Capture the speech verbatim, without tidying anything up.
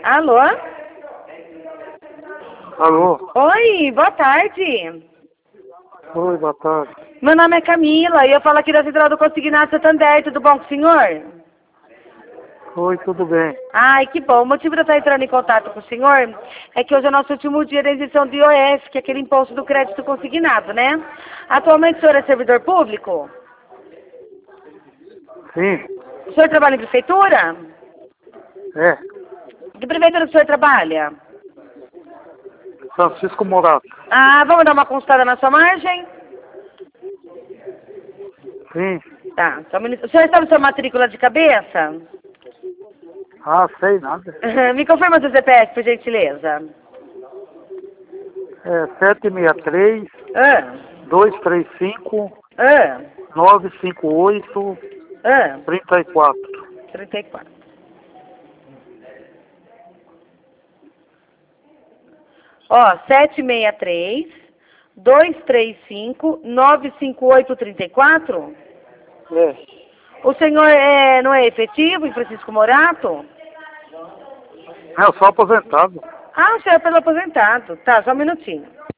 Alô? Alô? Oi, boa tarde. Oi, boa tarde. Meu nome é Camila e eu falo aqui da Central do Consignado Santander. Tudo bom com o senhor? Oi, tudo bem? Ai, que bom. O motivo de eu estar entrando em contato com o senhor é que hoje é o nosso último dia da isenção do I O S, que é aquele imposto do crédito consignado, né? Atualmente o senhor é servidor público? Sim, O senhor trabalha em prefeitura? é. Que prefeitura que o senhor trabalha? Francisco Morato. Ah, vamos dar uma consultada na sua margem? Sim. Tá, só um minuto. O senhor sabe sua matrícula de cabeça? Ah, sei nada. Me confirma seu C P F, por gentileza. É sete seis três, Ah, dois três cinco, ah, nove cinco oito, ah, três quatro. trinta e quatro. Ó, sete seis três, dois três cinco, nove cinco oito, trinta e quatro? É. O senhor é, não é efetivo em Francisco Morato? É, eu sou aposentado. Ah, o senhor é pelo aposentado. Tá, só um minutinho.